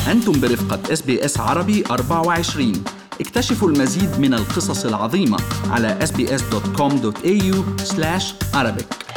أنتم برفقة SBS عربي 24. اكتشفوا المزيد من القصص العظيمة على sbs.com.au/arabic.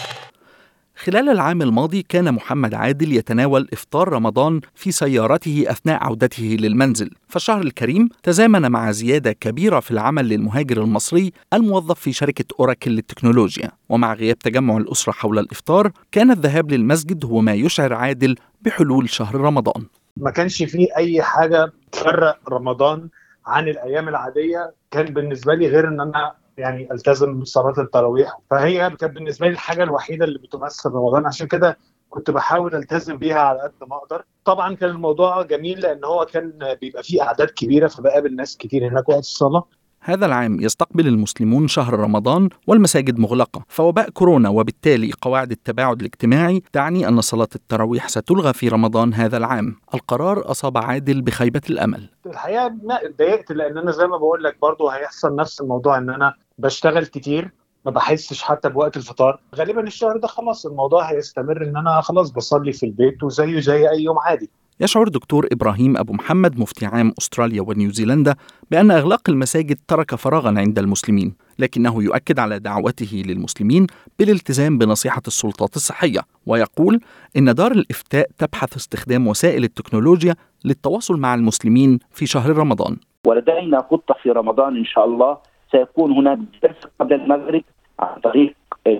خلال العام الماضي كان محمد عادل يتناول إفطار رمضان في سيارته أثناء عودته للمنزل، فالشهر الكريم تزامن مع زيادة كبيرة في العمل للمهاجر المصري الموظف في شركة أوراكل للتكنولوجيا. ومع غياب تجمع الأسرة حول الإفطار كان الذهاب للمسجد هو ما يشعر عادل بحلول شهر رمضان. ما كانش فيه أي حاجة تفرق رمضان عن الأيام العادية، كان بالنسبة لي غير أن أنا التزم بصلاة التراويح، فهي كانت بالنسبة لي الحاجة الوحيدة اللي بتمثل رمضان، عشان كده كنت بحاول التزم بيها على قد ما اقدر. طبعا كان الموضوع جميل لأن هو كان بيبقى فيه أعداد كبيرة، فبقابل ناس كتير هناك وقت الصلاة. هذا العام يستقبل المسلمون شهر رمضان والمساجد مغلقة، فوباء كورونا وبالتالي قواعد التباعد الاجتماعي تعني أن صلاة التراويح ستلغى في رمضان هذا العام. القرار أصاب عادل بخيبة الأمل. الحقيقة اتضايقت لأن أنا زي ما بقول لك برضو هيحصل نفس الموضوع، أن أنا بشتغل كتير ما بحسش حتى بوقت الفطار. غالبا الشهر ده خلاص الموضوع هيستمر ان انا خلاص بصلي في البيت وزيه زي اي يوم عادي. يشعر دكتور إبراهيم أبو محمد مفتي عام أستراليا ونيوزيلندا بأن إغلاق المساجد ترك فراغا عند المسلمين، لكنه يؤكد على دعوته للمسلمين بالالتزام بنصيحة السلطات الصحية، ويقول إن دار الإفتاء تبحث استخدام وسائل التكنولوجيا للتواصل مع المسلمين في شهر رمضان. ولدينا خطة في رمضان إن شاء الله، سيكون هناك درس قبل المغرب عن طريق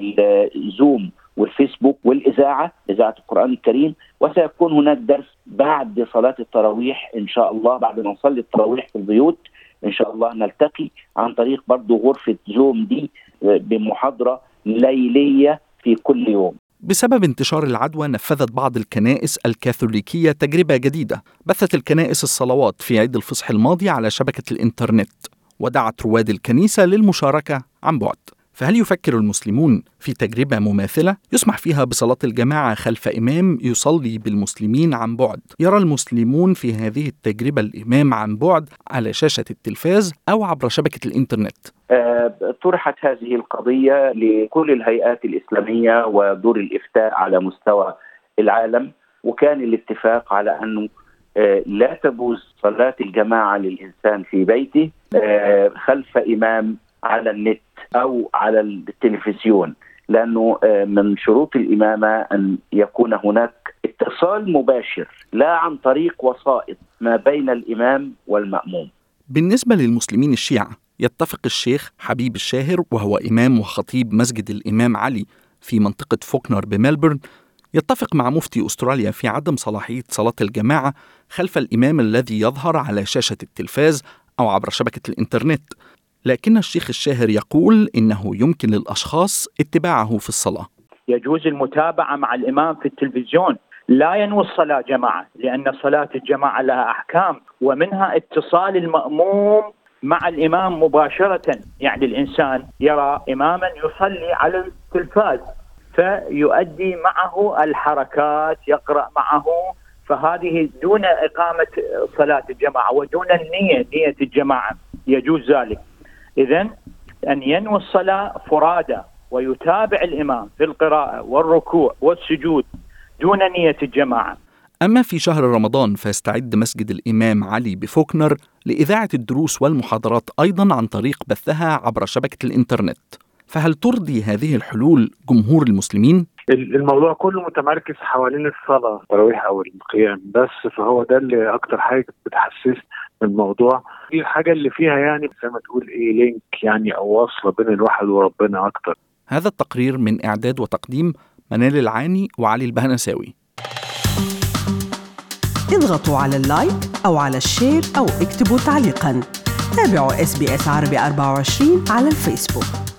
الزوم والفيسبوك والإذاعة القرآن الكريم، وسيكون هناك درس بعد صلاة التراويح إن شاء الله. بعد ما نصلي التراويح في البيوت إن شاء الله نلتقي عن طريق برضو غرفة زوم دي بمحاضرة ليلية في كل يوم. بسبب انتشار العدوى نفذت بعض الكنائس الكاثوليكية تجربة جديدة. بثت الكنائس الصلوات في عيد الفصح الماضي على شبكة الإنترنت، ودعت رواد الكنيسة للمشاركة عن بعد. فهل يفكر المسلمون في تجربة مماثلة يسمح فيها بصلاة الجماعة خلف إمام يصلي بالمسلمين عن بعد؟ يرى المسلمون في هذه التجربة الإمام عن بعد على شاشة التلفاز أو عبر شبكة الإنترنت؟ طرحت هذه القضية لكل الهيئات الإسلامية ودور الإفتاء على مستوى العالم، وكان الاتفاق على أنه لا تجوز صلاة الجماعة للإنسان في بيته خلف إمام على النت أو على التلفزيون، لأنه من شروط الإمامة أن يكون هناك اتصال مباشر لا عن طريق وسائط ما بين الإمام والمأموم. بالنسبة للمسلمين الشيعة يتفق الشيخ حبيب الشاهر، وهو إمام وخطيب مسجد الإمام علي في منطقة فوكنر بملبورن، يتفق مع مفتي أستراليا في عدم صلاحية صلاة الجماعة خلف الإمام الذي يظهر على شاشة التلفاز أو عبر شبكة الإنترنت. لكن الشيخ الشاهر يقول إنه يمكن للأشخاص اتباعه في الصلاة. يجوز المتابعة مع الإمام في التلفزيون، لا ينوي الصلاة جماعة، لأن صلاة الجماعة لها أحكام، ومنها اتصال المأموم مع الإمام مباشرة. يعني الإنسان يرى إماما يصلي على التلفاز فيؤدي معه الحركات، يقرأ معه، فهذه دون إقامة صلاة الجماعة ودون نية الجماعة يجوز ذلك. إذن أن ينوي الصلاة فرادى ويتابع الإمام في القراءة والركوع والسجود دون نية الجماعة. أما في شهر رمضان فيستعد مسجد الإمام علي بفوكنر لإذاعة الدروس والمحاضرات أيضا عن طريق بثها عبر شبكة الإنترنت. فهل ترضي هذه الحلول جمهور المسلمين؟ الموضوع كله متمركز حوالين الصلاة التراويح أو القيام بس، فهو ده اللي أكتر حاجة بتحسس من الموضوع. دي الحاجة اللي فيها زي ما تقول لينك أو وصلة بين الواحد وربنا أكتر. هذا التقرير من إعداد وتقديم منال العاني وعلي البهنساوي. اضغطوا على اللايك أو على الشير أو اكتبوا تعليقاً. تابعوا SBS عربي 24 على الفيسبوك.